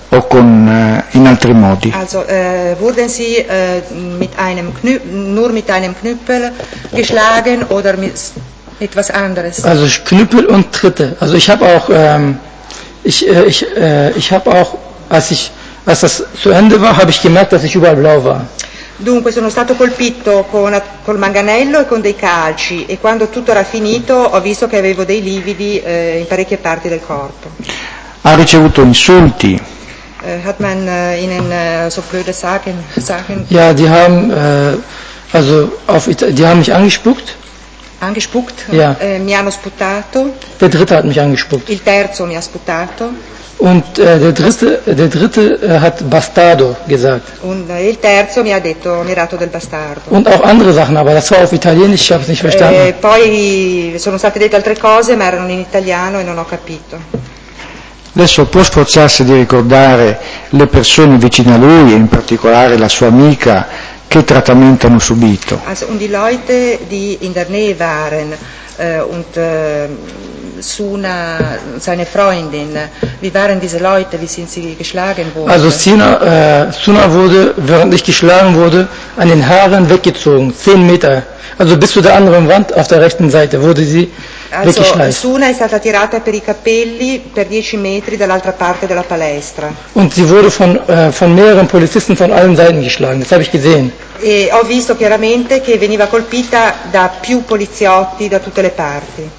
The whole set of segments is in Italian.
o in altri modi? Also wurden Sie nur mit einem Knüppel geschlagen oder mit etwas anderes? Also Knüppel und Tritte. Also ich habe auch, als das zu Ende war, habe ich gemerkt, dass ich überall blau war. Dunque sono stato colpito col manganello e con dei calci e quando tutto era finito ho visto che avevo dei lividi in parecchie parti del corpo. Ha ricevuto insulti? Hat man Ihnen so blöde Sachen? Ja, die haben die haben mich angespuckt. Angespuckt? Ja. Mi hanno sputato. Der dritte hat mich angespuckt. Il terzo mi ha sputato. Und der dritte hat Bastardo gesagt. Und il terzo mi ha dato del bastardo. Und auch andere Sachen, aber das war auf Italienisch, ich habe es nicht verstanden. Poi sono state dette altre cose, ma erano in italiano e non ho capito. Adesso può sforzarsi di ricordare le persone vicine a lui, e in particolare la sua amica, che trattamento hanno subito? Also die Leute, die in der Nähe waren und Suna, seine Freundin, wie waren diese Leute, wie sind sie geschlagen worden? Also Suna wurde, während ich geschlagen wurde, an den Haaren weggezogen, 10 Meter. Also bis zu der anderen Wand auf der rechten Seite wurde sie weggeschleift. Suna è stata tirata per i capelli per 10 metri dall'altra parte della palestra. Und sie wurde von mehreren Polizisten von allen Seiten geschlagen, das habe ich gesehen. E ho visto chiaramente che veniva colpita da più poliziotti da tutte le parti.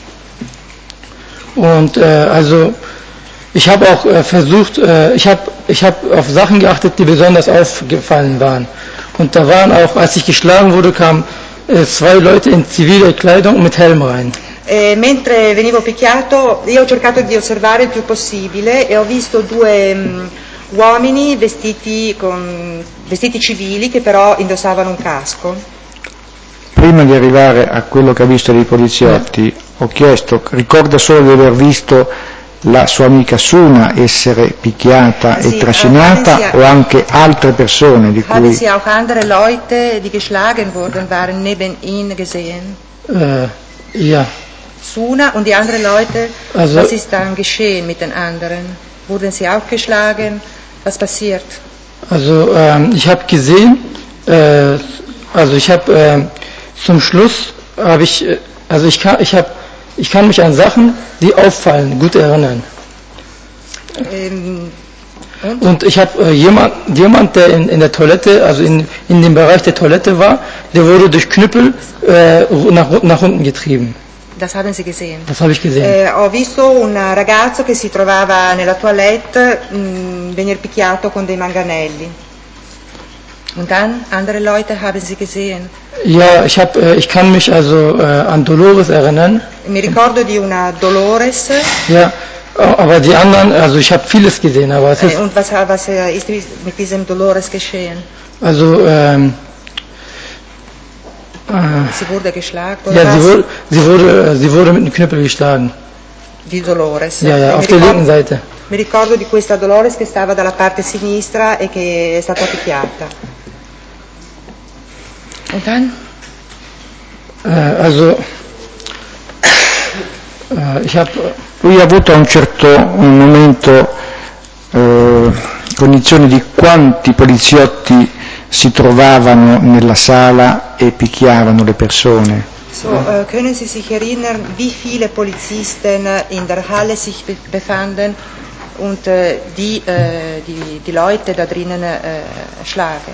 Und also ich habe auch versucht, ich habe auf Sachen geachtet, die besonders aufgefallen waren. Und da waren auch, als ich geschlagen wurde, kamen 2 Leute in ziviler Kleidung mit Helm rein. Mentre venivo picchiato, io ho cercato di osservare il più possibile e ho visto 2 uomini vestiti civili che però indossavano un casco. Prima di arrivare a quello che ha visto dei poliziotti, ho chiesto, ricorda solo di aver visto la sua amica Suna essere picchiata e trascinata o anche altre persone di cui... Haben Sie auch andere Leute, die geschlagen wurden, waren neben ihn gesehen? Ja. Suna und die anderen Leute, also, was ist dann geschehen mit den anderen? Wurden sie auch geschlagen? Was passiert? Also ich habe gesehen, zum Schluss habe ich kann mich an Sachen, die auffallen, gut erinnern. Und ich habe jemand, der in der Toilette, also in dem Bereich der Toilette war, der wurde durch Knüppel nach unten getrieben. Das haben Sie gesehen? Das habe ich gesehen. Ho visto un ragazzo che si trovava nella toilette venire picchiato con dei manganelli. Und dann, andere Leute haben Sie gesehen? Ja, ich kann mich also an Dolores erinnern. Mi ricordo di una Dolores. Ja, aber die anderen, also ich habe vieles gesehen, aber es ist... Und was ist mit diesem Dolores geschehen? Also, sie wurde geschlagen? Ja, sie wurde mit einem Knüppel geschlagen. Di Dolores? Ja, auf der linken Seite. Mi ricordo di questa Dolores che stava dalla parte sinistra e che è stata picchiata. Und dann? Lui ha avuto a un certo momento cognizione di quanti poliziotti si trovavano nella sala e picchiavano le persone. So, können Sie sich erinnern, wie viele Polizisten in der Halle sich befanden und die Leute da drinnen schlagen?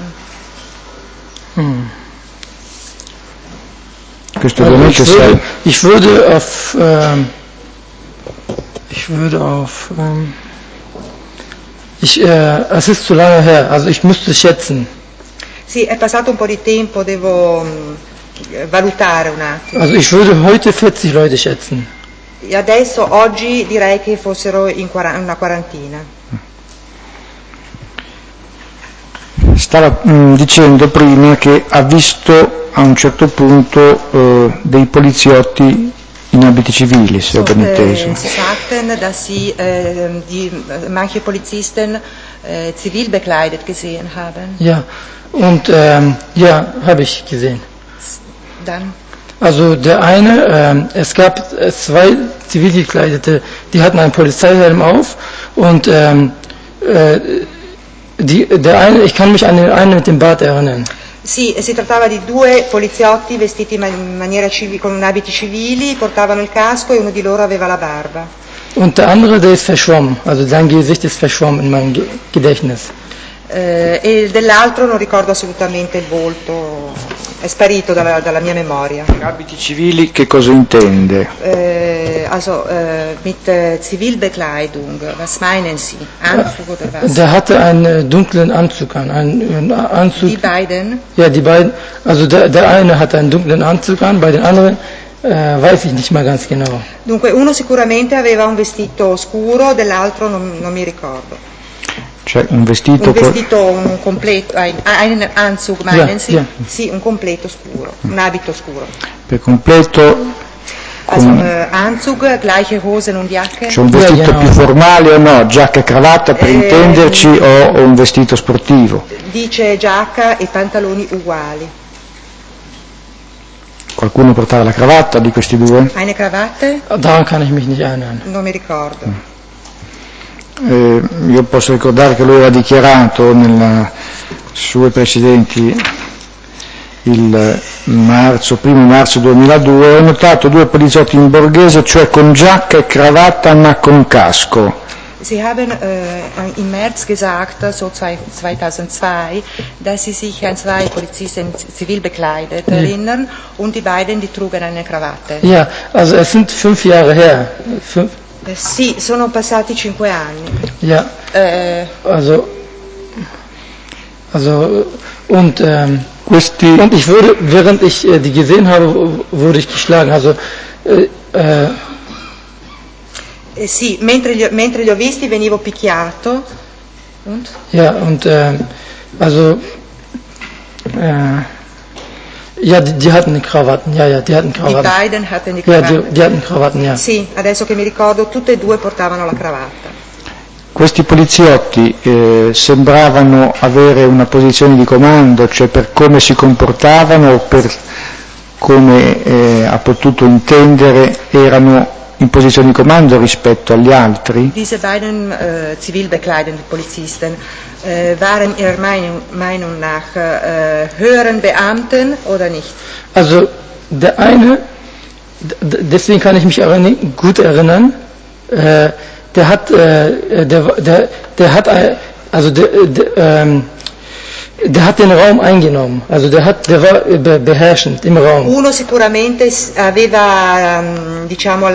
Questo ovviamente ich würde es ist zu lange her, also ich müsste schätzen. Sì, è passato un po' di tempo, devo valutare un attimo. Also ich würde heute 40 Leute schätzen. Adesso, oggi, direi che fossero in una quarantina. Stava dicendo prima che ha visto a un certo punto dei poliziotti in abiti civili, se ho ben inteso. Sie sagten, dass Sie manche Polizisten zivil bekleidet gesehen haben. Ja, und ja, habe ich gesehen. Dann? Also der eine, es gab 2 zivil gekleidete, die hatten einen Polizeihelm auf und Ich kann mich an den einen mit dem Bart erinnern. Sì, si trattava di due poliziotti vestiti in maniera con abiti civili, portavano il casco e uno di loro aveva la barba. Und der andere, der ist verschwommen, also sein Gesicht ist verschwommen in meinem Gedächtnis. E dell'altro non ricordo assolutamente il volto, è sparito dalla mia memoria. Abiti civili che cosa intende? Also mit Zivilbekleidung, was meinen Sie? Anzug oder was? Der hatte einen dunklen Anzug an, einen Anzug. Die beiden? Ja, die beiden. Also der eine hatte einen dunklen Anzug an, bei den anderen weiß ich nicht mal ganz genau. Dunque uno sicuramente aveva un vestito scuro, dell'altro non mi ricordo. Cioè un vestito un completo, einen Anzug meinen Sie? Ja. Sì, un completo scuro, un abito scuro. Per completo Also Anzug, gleiche Hosen und Jacke. C'è un vestito più formale o no? Giacca e cravatta per intenderci o un vestito sportivo? Dice giacca e pantaloni uguali. Qualcuno portava la cravatta di questi due? Eine Krawatte? Daran kann ich mich nicht erinnern. Non mi ricordo. Io posso ricordare che lui aveva dichiarato nelle sue precedenti il 1 marzo 2002, ho notato due poliziotti in borghese, cioè con giacca e cravatta ma con casco. Sie haben im März gesagt, so 2002, dass Sie sich an zwei Polizisten zivil bekleidet erinnern und die beiden, die trugen eine Krawatte. Ja, also es sind 5 Jahre her. Sì, sono passati 5 anni. Ja, also und ich wurde, während ich die gesehen habe, wurde ich geschlagen. Also sì, mentre li ho visti venivo picchiato. Und? Ja, und also ja, die hatten Krawatten, ja, die hatten Krawatten. Die beiden hatten die Krawatten. Ja, die hatten Krawatten, ja. Sì, adesso che mi ricordo, tutte e due portavano la cravatta. Questi poliziotti sembravano avere una posizione di comando, cioè per come si comportavano o per come ha potuto intendere erano in posizione di comando rispetto agli altri? Diese beiden zivil bekleideten Polizisten waren Ihrer Meinung nach höheren Beamten oder nicht? Also der eine, deswegen kann ich mich gut erinnern, der hat den Raum eingenommen, also der war beherrschend im Raum. Uno sicuramente aveva, diciamo,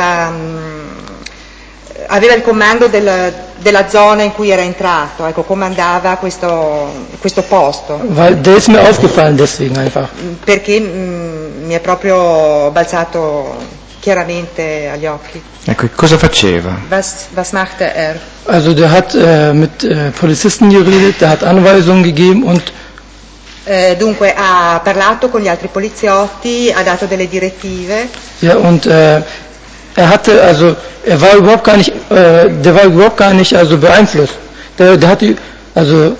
aveva il comando della zona in cui era entrato, ecco, comandava questo posto. Weil der ist mir aufgefallen deswegen einfach. Perché mi è proprio balzato chiaramente agli occhi. Ecco, cosa faceva? Was machte er? Also der hat mit Polizisten geredet, der hat Anweisungen gegeben und dunque ha parlato con gli altri poliziotti, ha dato delle direttive. Ja, und der war überhaupt gar nicht also beeinflusst. Der hatte also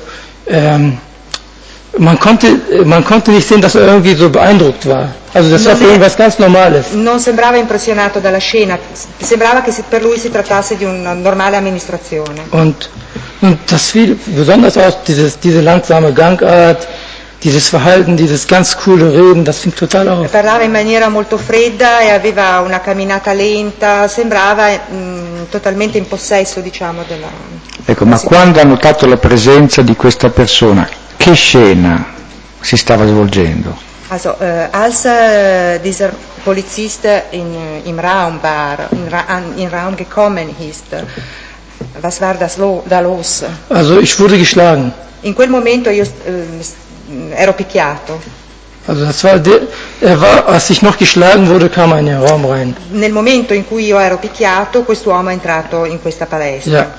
man konnte nicht sehen, dass er irgendwie so beeindruckt war. Also das war für ihn was ganz Normales. Non sembrava impressionato dalla scena, sembrava che per lui si trattasse di una normale amministrazione. Und das fiel besonders aus, diese langsame Gangart, dieses Verhalten, dieses ganz coole Reden, das fing total auf. Parlava in maniera molto fredda e aveva una camminata lenta, sembrava totalmente in possesso, diciamo, della... Ecco, ma quando ha notato la presenza di questa persona, che scena si stava svolgendo? Also, als dieser Polizist im Raum war, in Raum gekommen ist, was war da los? Also ich wurde geschlagen. In quel momento io ero picchiato. Also als ich noch geschlagen wurde, kam er in den Raum rein. Nel momento in cui io ero picchiato, quest'uomo è entrato in questa palestra. Ja.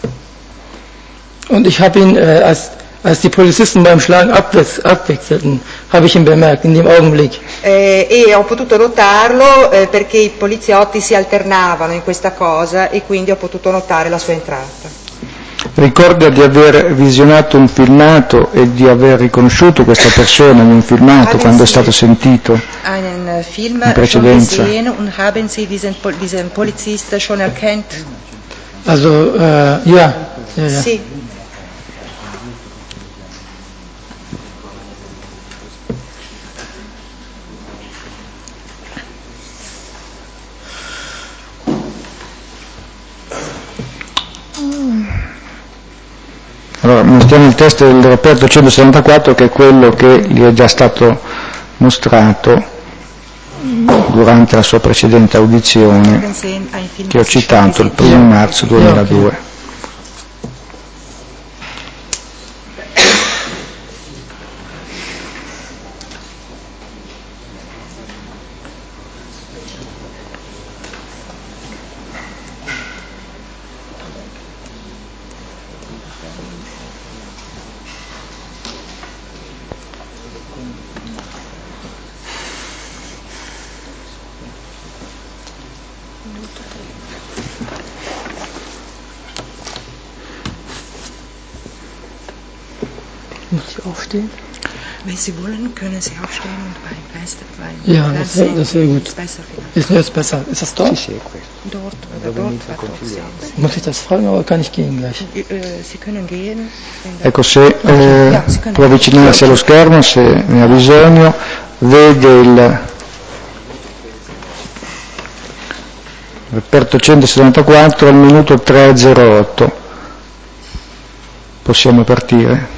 Und ich habe ihn, als die Polizisten beim Schlagen abwechselten, habe ich ihn bemerkt, in dem Augenblick. E ho potuto notarlo perché i poliziotti si alternavano in questa cosa e quindi ho potuto notare la sua entrata. Ricorda di aver visionato un filmato e di aver riconosciuto questa persona in un filmato quando è stato sentito einen Film in precedenza? Schon gesehen und haben Sie diesen Polizist schon erkannt? Also, ja. Sì. Allora, mostriamo il test del reperto 174, che è quello che gli è già stato mostrato durante la sua precedente audizione, che ho citato il 1 marzo 2002. Muss ich aufstehen? Wenn Sie wollen, können Sie aufstehen und beim Fenster bleiben. Ja, das wäre gut. Ist jetzt besser. Ist das dort? Sì, è questo. Dort oder dort war dort sehen. Muss ich das fragen oder kann ich gehen gleich? Sie können gehen. Ecco, se può avvicinarsi allo schermo, se ne ha bisogno, vede il reperto 174 al minuto 3:08. Possiamo partire?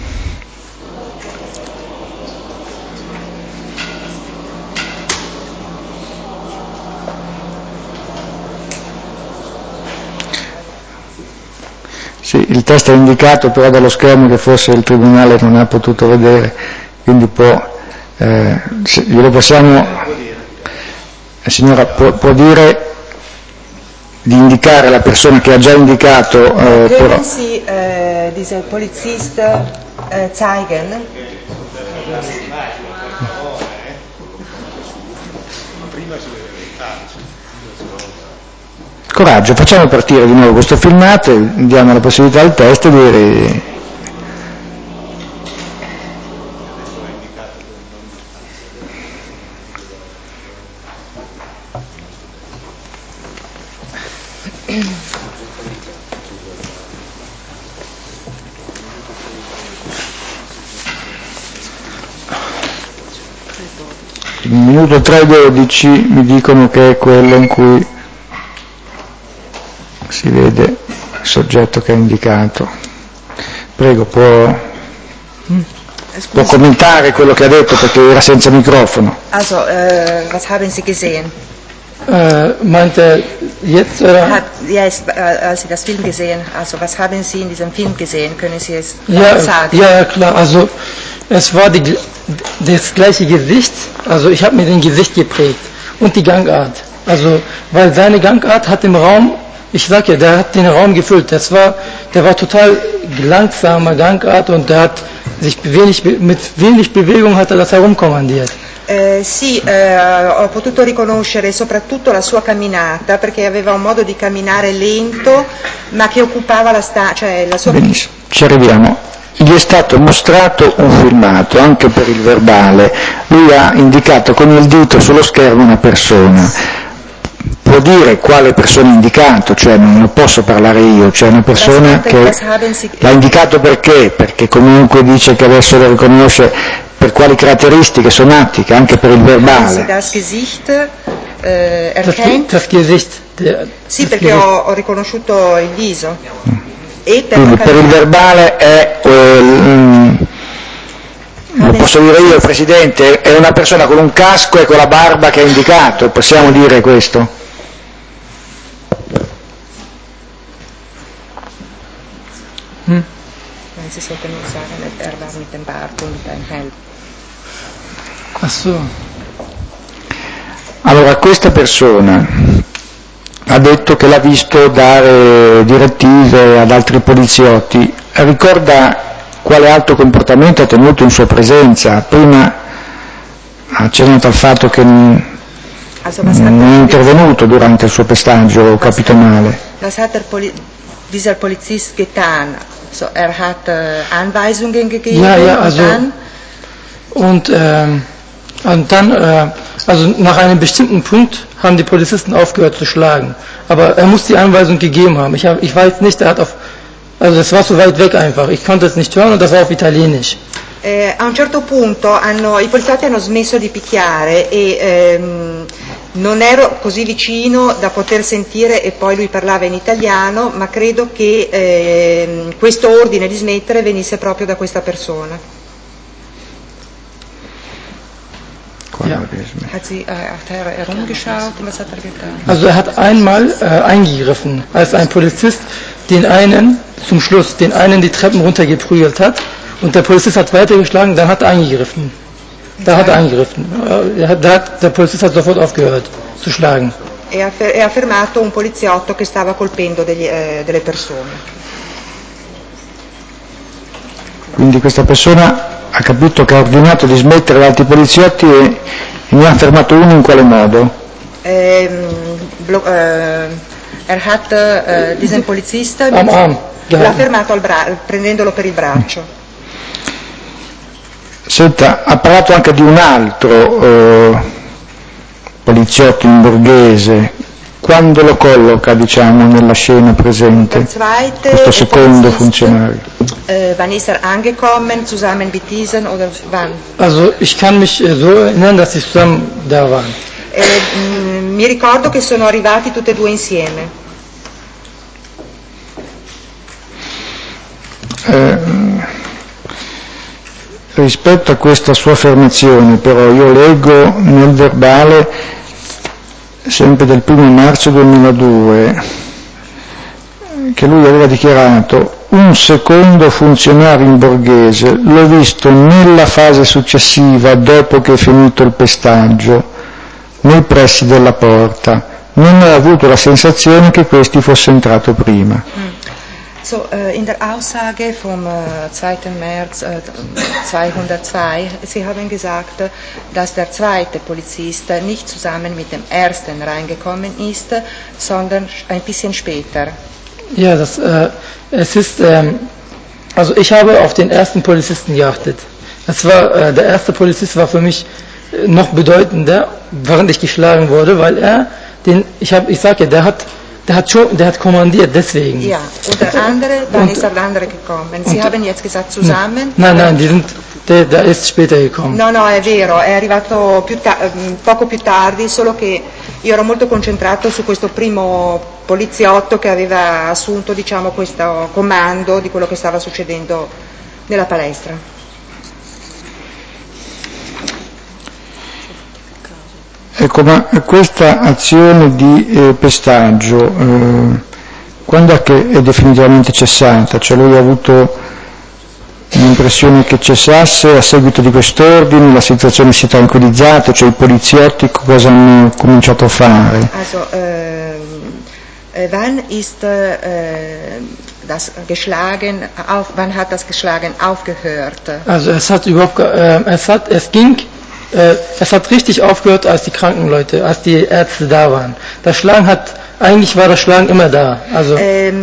Sì, il test è indicato però dallo schermo che forse il Tribunale non ha potuto vedere, quindi glielo possiamo, signora, può dire di indicare la persona che ha già indicato. Können Sie diese Polizist zeigen? Coraggio, facciamo partire di nuovo questo filmato e diamo la possibilità al test di il minuto 3:12 mi dicono che è quello in cui si vede il soggetto che è indicato. Prego, può commentare quello che ha detto perché era senza microfono. Also, was haben Sie gesehen? Meinte jetzt oder? Als Sie das Film gesehen, also was haben Sie in diesem Film gesehen? Können Sie es sagen? Ja, klar. Also es war das gleiche Gesicht. Also ich habe mir den Gesicht geprägt und die Gangart. Also weil seine Gangart hat im Raum, ich sag ja, der hat den Raum gefüllt. Der war total langsamer Gangart und der hat sich mit wenig Bewegung hat er das herumkommandiert. Sì, ho potuto riconoscere soprattutto la sua camminata, perché aveva un modo di camminare lento, ma che occupava la sua... Benissimo, ci arriviamo. Gli è stato mostrato un filmato, anche per il verbale. Lui ha indicato con il dito sullo schermo una persona. Può dire quale persona ha indicato, cioè non lo posso parlare io, cioè una persona che l'ha indicato perché comunque dice che adesso lo riconosce per quali caratteristiche somatiche, anche per il verbale. Das Gesicht erkennt? Das Gesicht. Sì, perché ho riconosciuto il viso. E Quindi per il verbale è, lo posso dire io, il Presidente, è una persona con un casco e con la barba che ha indicato, possiamo dire questo? Sie sollten nur sagen, er war mit dem Bart und ein Helm. Ach so. Allora, questa persona ha detto che l'ha visto dare direttive ad altri poliziotti. Ricorda quale altro comportamento ha tenuto in sua presenza? Prima ha accennato al fatto che non è intervenuto durante il suo pestaggio, ho capito male. Was hat dieser Polizist getan? So, hat Anweisungen gegeben und dann, also nach einem bestimmten Punkt haben die Polizisten aufgehört zu schlagen. Aber er muss die Anweisung gegeben haben. Ich weiß nicht, also das war so weit weg einfach. Ich konnte es nicht hören und das war auf Italienisch. A un certo punto i poliziotti hanno smesso di picchiare e Non ero così vicino da poter sentire, e poi lui parlava in italiano, ma credo che questo ordine di smettere venisse proprio da questa persona. Ja. Hat sie herumgeschaut und was hat getan? Also hat einmal eingegriffen, als ein Polizist den einen, zum Schluss, den einen die Treppen runtergeprügelt hat und der Polizist hat weitergeschlagen, dann hat er eingegriffen. Da hat er eingegriffen. Der Polizist hat sofort aufgehört zu schlagen. E ha fermato un poliziotto che stava colpendo delle persone. Quindi questa persona ha capito che ha ordinato di smettere gli altri poliziotti e ne ha fermato uno in quale modo? Hat diesen Polizisten l'ha fermato prendendolo per il braccio. Senta, ha parlato anche di un altro poliziotto in borghese. Quando lo colloca, diciamo, nella scena presente, questo secondo funzionario? Wann ist angekommen, zusammen mit diesen oder wann? Also ich kann mich so erinnern, dass sie zusammen da waren. Mi ricordo che sono arrivati tutti e due insieme. Rispetto a questa sua affermazione, però, io leggo nel verbale, sempre del 1 marzo 2002, che lui aveva dichiarato: un secondo funzionario in borghese l'ho visto nella fase successiva, dopo che è finito il pestaggio, nei pressi della porta. Non ho avuto la sensazione che questi fosse entrato prima. So, in der Aussage vom 2. März 202, Sie haben gesagt, dass der zweite Polizist nicht zusammen mit dem ersten reingekommen ist, sondern ein bisschen später. Ja, es ist, also ich habe auf den ersten Polizisten geachtet. Der erste Polizist war für mich noch bedeutender, während ich geschlagen wurde, weil ich sage, der hat kommandiert, deswegen. Ja, und der andere, dann ist der andere gekommen. Sie haben jetzt gesagt zusammen? Nein, der ist später gekommen. No, è vero, è arrivato poco più tardi, solo che io ero molto concentrato su questo primo poliziotto che aveva assunto, diciamo, questo comando di quello che stava succedendo nella palestra. Ecco, ma questa azione di pestaggio, quando è che è definitivamente cessata? Cioè lui ha avuto l'impressione che cessasse a seguito di quest'ordine, la situazione si è tranquillizzata, cioè i poliziotti cosa hanno cominciato a fare? Also, wann hat das Geschlagen aufgehört? Also es hat richtig aufgehört, als die Krankenleute, als die Ärzte da waren. Eigentlich war das Schlagen immer da. Also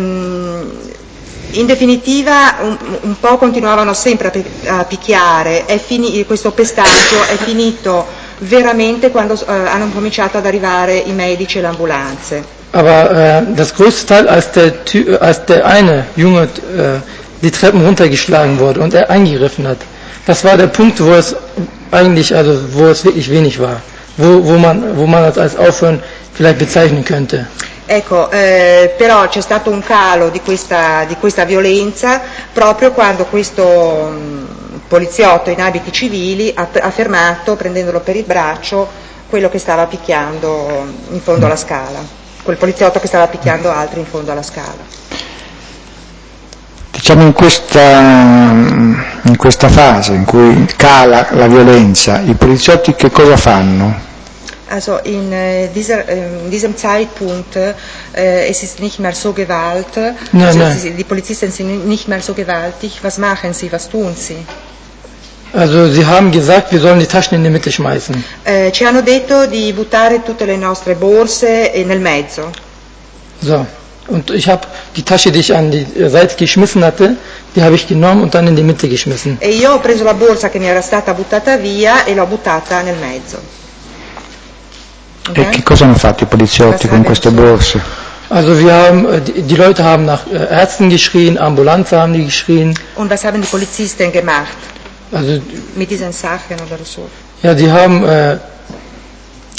in definitiva un po' continuavano sempre a picchiare, questo pestaggio è finito veramente quando hanno cominciato ad arrivare i medici e le ambulanze. Aber das größte Teil, als der eine Junge die Treppen runtergeschlagen wurde und er eingegriffen hat, das war der Punkt, wo es wirklich wenig war, wo man das als Aufhören vielleicht bezeichnen könnte. Ecco, però c'è stato un calo di questa violenza proprio quando questo poliziotto in abiti civili ha fermato, prendendolo per il braccio, quello che stava picchiando in fondo alla scala, quel poliziotto che stava picchiando altri in fondo alla scala. Diciamo in questa fase in cui cala la violenza, i poliziotti che cosa fanno? Also in diesem Zeitpunkt es ist nicht mehr so Gewalt, die Polizisten sind nicht mehr so gewaltig. Was machen sie, was tun sie? Also sie haben gesagt, wir sollen die Taschen in die Mitte schmeißen. Ci hanno detto di buttare tutte le nostre borse nel mezzo. So, und ich habe die Tasche, die ich an die Seite geschmissen hatte, die habe ich genommen und dann in die Mitte geschmissen. E io ho preso la borsa che mi era stata buttata via e l'ho buttata nel mezzo. Okay. E che cosa hanno fatto i poliziotti con queste borse? Also die Leute haben nach Ärzten geschrien, Ambulanzen haben die geschrien. Und was haben die Polizisten gemacht? Also mit diesen Sachen oder so? Ja, die haben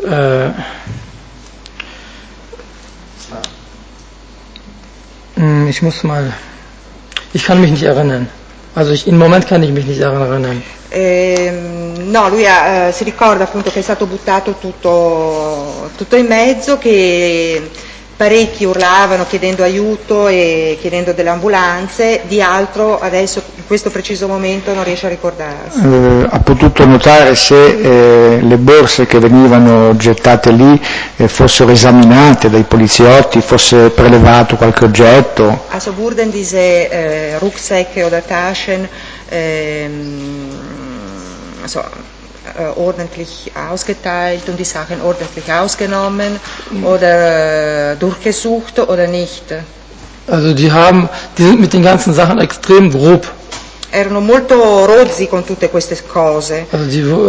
ich kann mich nicht erinnern. Also im Moment kann ich mich nicht daran erinnern. No, lui si ricorda appunto che è stato buttato tutto in mezzo, che parecchi urlavano chiedendo aiuto e chiedendo delle ambulanze, di altro adesso in questo preciso momento non riesce a ricordarsi. Ha potuto notare se le borse che venivano gettate lì fossero esaminate dai poliziotti, fosse prelevato qualche oggetto? Also wurden diese Rucksäcke oder Taschen ordentlich ausgeteilt und die Sachen ordentlich ausgenommen oder durchgesucht oder nicht? Also die sind mit den ganzen Sachen extrem grob. Erano molto rozzi con tutte queste cose. Also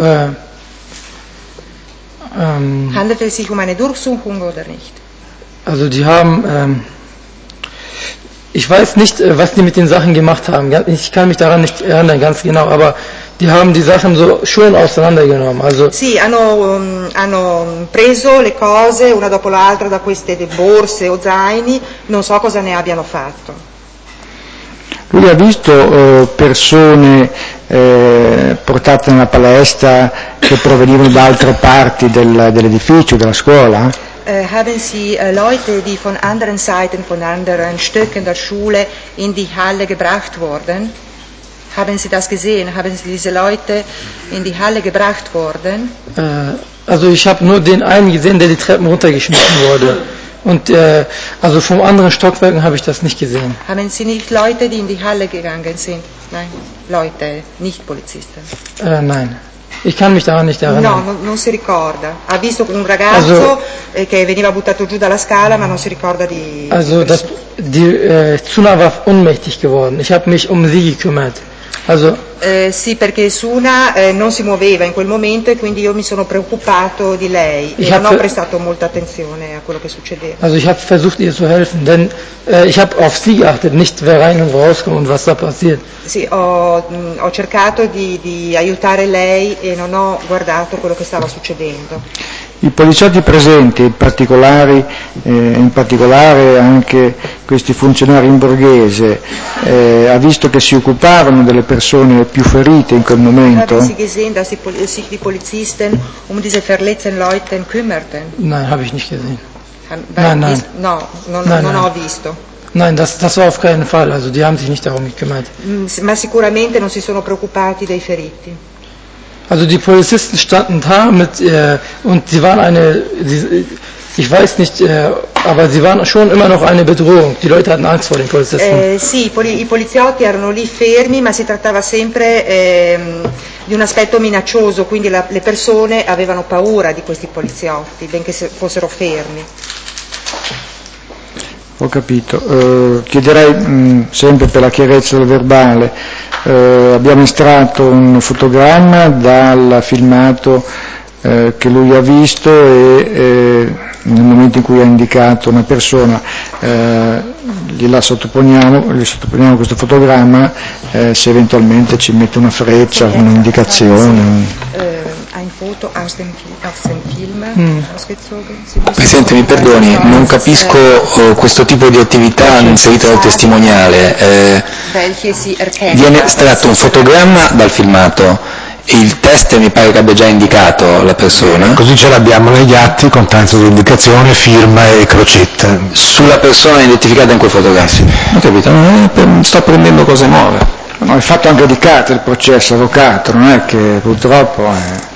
Handelte es sich um eine Durchsuchung oder nicht? Also die haben, ich weiß nicht, was die mit den Sachen gemacht haben. Ich kann mich daran nicht erinnern ganz genau, aber die haben die Sachen so schon auseinandergenommen. Also sì, hanno preso le cose una dopo l'altra da queste borse o zaini, non so cosa ne abbiano fatto. Lui ha visto persone portate nella palestra che provenivano da altre parti dell'edificio, della scuola? Haben Sie Leute, die von anderen Seiten, von anderen Stücken der Schule in die Halle gebracht wurden? Haben Sie das gesehen? Haben Sie diese Leute in die Halle gebracht worden? Also ich habe nur den einen gesehen, der die Treppen runtergeschmissen wurde. Und also vom anderen Stockwerken habe ich das nicht gesehen. Haben Sie nicht Leute, die in die Halle gegangen sind? Nein, Leute, nicht Polizisten. Nein, ich kann mich daran nicht erinnern. No, non si ricorda. Ha visto un ragazzo che veniva buttato giù dalla scala, ma non si ricorda di... Also Tsuna war ohnmächtig geworden. Ich habe mich um sie gekümmert. Also, sì, perché Suna non si muoveva in quel momento e quindi io mi sono preoccupato di lei e non ho prestato molta attenzione a quello che succedeva. Also ich habe versucht ihr zu helfen, denn ich habe auf sie geachtet, nicht wer rein und rauskommt und was da passiert. Sì, ho cercato di aiutare lei e non ho guardato quello che stava succedendo. I poliziotti presenti, in particolare anche questi funzionari in borghese, ha visto che si occupavano delle persone più ferite in quel momento? Haben Sie gesehen, dass sich die Polizisten um diese verletzten Leute kümmerten? Nein, habe ich nicht gesehen. Nein. No, non ho visto. Nein, das war auf keinen Fall, also die haben sich nicht darum gekümmert. Ma sicuramente non si sono preoccupati dei feriti. Also die Polizisten standen da und sie waren ich weiß nicht, aber sie waren schon immer noch eine Bedrohung. Die Leute hatten Angst vor den Polizisten. Sì, i poliziotti erano lì fermi, ma si trattava sempre di un aspetto minaccioso, quindi le persone avevano paura di questi poliziotti, benché fossero fermi. Ho capito. Chiederei sempre per la chiarezza del verbale, abbiamo estratto un fotogramma dal filmato che lui ha visto e nel momento in cui ha indicato una persona gli sottoponiamo questo fotogramma, se eventualmente ci mette una freccia, un'indicazione. Ein Foto aus dem Film ausgezogen. Presidente, mi perdoni, non capisco questo tipo di attività inserita dal testimoniale. Viene estratto un fotogramma dal filmato. Il test mi pare che abbia già indicato la persona. Così ce l'abbiamo negli atti con tanto di indicazione, firma e crocetta. Sulla persona identificata in quel fotogramma? Sì. Ho capito, sto apprendendo cose nuove. No, è fatto anche di carta il processo, avvocato, non è che purtroppo...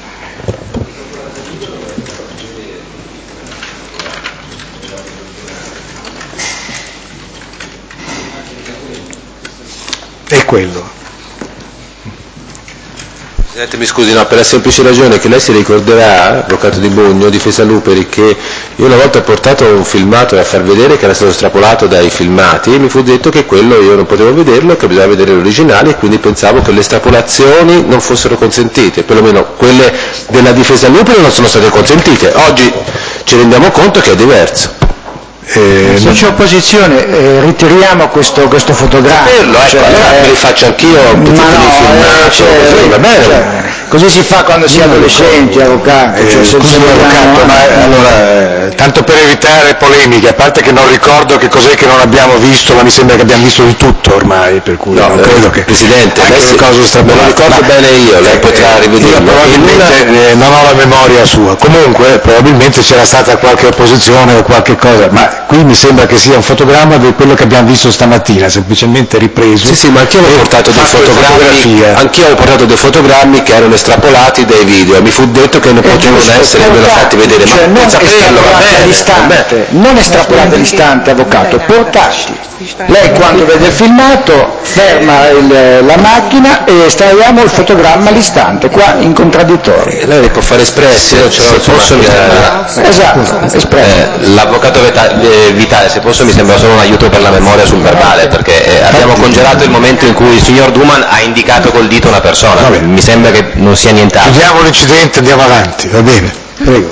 È quello. Presidente, mi scusi, no, per la semplice ragione che lei si ricorderà, avvocato Di Bugno, difesa Luperi, che io una volta ho portato un filmato da far vedere che era stato estrapolato dai filmati e mi fu detto che quello io non potevo vederlo, che bisognava vedere l'originale e quindi pensavo che le estrapolazioni non fossero consentite, perlomeno quelle della difesa Luperi non sono state consentite. Oggi ci rendiamo conto che è diverso. Se c'è opposizione ritiriamo questo fotogramma. Allora me li faccio anch'io tutti i filmati, va bene. Così si fa quando si è adolescenti, avvocato. Scusi avvocato, ma allora, tanto per evitare polemiche, a parte che non ricordo che cos'è che non abbiamo visto, ma mi sembra che abbiamo visto di tutto ormai, per cui non credo che... Presidente, anche le cose me lo ricordo bene io, lei potrà rivederlo. Io probabilmente non ho la memoria sua, comunque probabilmente c'era stata qualche opposizione o qualche cosa, ma qui mi sembra che sia un fotogramma di quello che abbiamo visto stamattina, semplicemente ripreso. Sì, ma anch'io avevo portato dei fotogrammi che erano estrapolati dai video, mi fu detto che non potevano essere, me l'ho fatti vedere, cioè ma non estrapolati all'istante, avvocato, portati. Lei quando vede il filmato ferma la macchina e estraiamo il fotogramma all'istante, qua in contraddittorio. Lei può fare espresso, Esatto, l'avvocato Vitale, se posso mi sembra solo un aiuto per la memoria sul verbale, perché abbiamo congelato il momento in cui il signor Duman ha indicato col dito una persona, mi sembra che non sia nient'altro. Chiudiamo l'incidente, andiamo avanti, va bene, prego.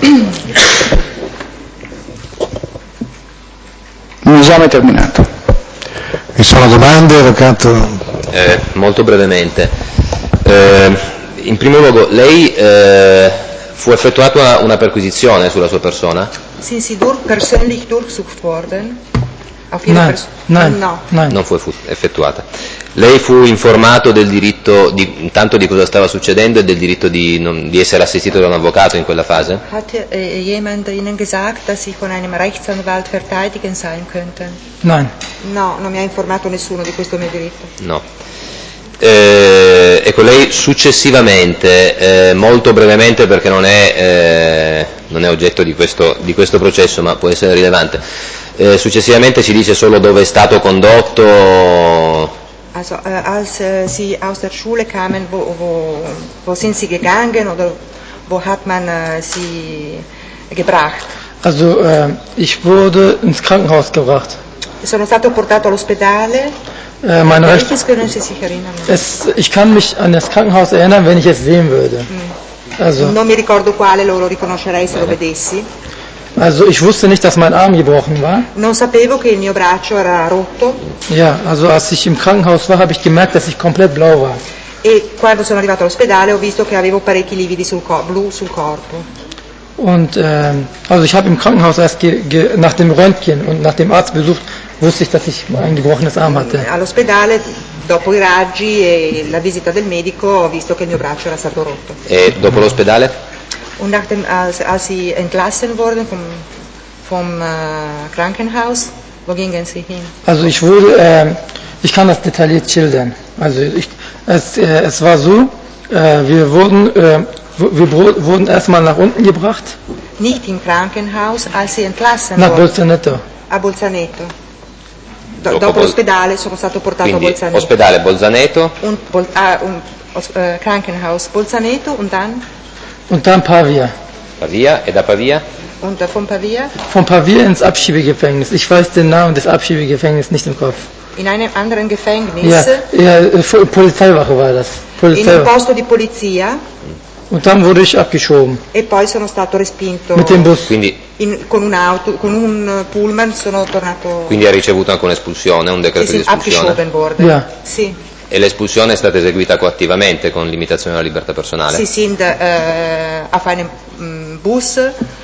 L'esame è terminato. Vi sono domande, avvocato? Molto brevemente. In primo luogo, lei fu effettuata una perquisizione sulla sua persona? Sind Sie persönlich durchsucht worden? No. Non fu effettuata. Lei fu informato del diritto, intanto di cosa stava succedendo e del diritto di essere assistito da un avvocato in quella fase? Hat jemand Ihnen gesagt, dass Sie von einem Rechtsanwalt verteidigen sein könnten? Nein. No, non mi ha informato nessuno di questo mio diritto. No. Ecco, lei successivamente, molto brevemente perché non è oggetto di questo processo, ma può essere rilevante, successivamente ci dice solo dove è stato condotto. Also als Sie aus der Schule kamen, wo sind Sie gegangen oder wo hat man Sie gebracht? Also ich wurde ins Krankenhaus gebracht. Sono stato portato all'ospedale. Welches können Sie sich erinnern? Ich kann mich an das Krankenhaus erinnern, wenn ich es sehen würde. Also, non mi ricordo quale, lo riconoscerei se lo vedessi. Also ich wusste nicht, dass mein Arm gebrochen war. Non sapevo che il mio braccio era rotto. Ja, also als ich im Krankenhaus war, habe ich gemerkt, dass ich komplett blau war. E quando sono arrivato all'ospedale ho visto che avevo parecchi lividi blu sul corpo. Und also ich habe im Krankenhaus erst nach dem Röntgen und nach dem Arztbesuch wusste ich, dass ich ein gebrochenes Arm hatte. All'ospedale, dopo i raggi e la visita del medico, ho visto che il mio braccio era stato rotto. E dopo l'ospedale? Und als Sie entlassen wurden vom Krankenhaus, wo gingen Sie hin? Also ich kann das detailliert schildern. Also es war so, wir wurden erstmal nach unten gebracht. Nicht im Krankenhaus, als Sie entlassen nach wurden. Bolzaneto. A Bolzaneto. Dopo l'ospedale sono stato portato a Bolzaneto. Ospedale Bolzaneto. Krankenhaus Bolzaneto und dann? Und dann Pavia. Pavia, e da Pavia? Und von Pavia? Von Pavia ins Abschiebegefängnis. Ich weiß den Namen des Abschiebegefängnisses nicht im Kopf. In einem anderen Gefängnis? Ja, Polizeiwache war das. In un posto di polizia? Und dann wurde ich abgeschoben. E poi sono stato respinto. Mit dem Bus. Quindi, con un pullman sono tornato. Quindi ha ricevuto anche un'espulsione, un decreto di espulsione? Abgeschoben worden. Ja. Sì. E l'espulsione è stata eseguita coattivamente con limitazione della libertà personale? Sie sind auf einem Bus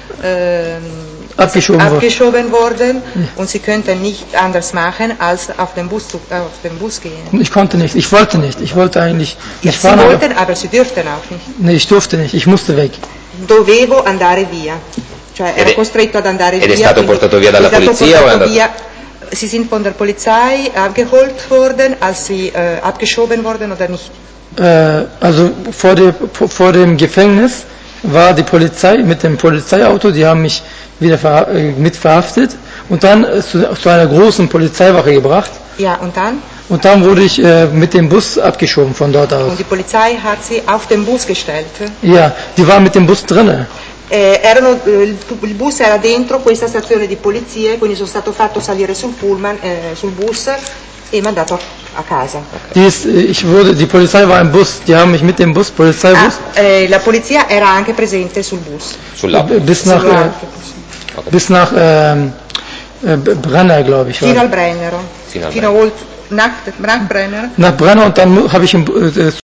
abgeschoben worden und Sie könnten nicht anders machen, als auf den Bus gehen. Ich konnte nicht, ich wollte nicht, ich wollte eigentlich nicht fahren. Sie wollten, aber Sie dürften auch nicht. Nee, ich durfte nicht, ich musste weg. Dovevo andare via, cioè ero costretto ad andare via. Ed è stato portato via dalla polizia o è andato? Sie sind von der Polizei abgeholt worden, als Sie abgeschoben wurden oder nicht? Also vor dem Gefängnis war die Polizei mit dem Polizeiauto, die haben mich wieder mit verhaftet und dann zu einer großen Polizeiwache gebracht. Ja, und dann? Und dann wurde ich mit dem Bus abgeschoben von dort aus. Und die Polizei hat Sie auf den Bus gestellt? Ja, die waren mit dem Bus drinnen. Il bus era dentro questa stazione di polizia, quindi sono stato fatto salire sul pullman, sul bus e mandato a casa. Die Polizei war im Bus, die haben mich mit dem Bus, Polizeibus. La polizia era anche presente sul bus. Bis nach Brenner, glaube ich. Fino al Brennero. Nach Brenner. Nach Brenner und dann habe ich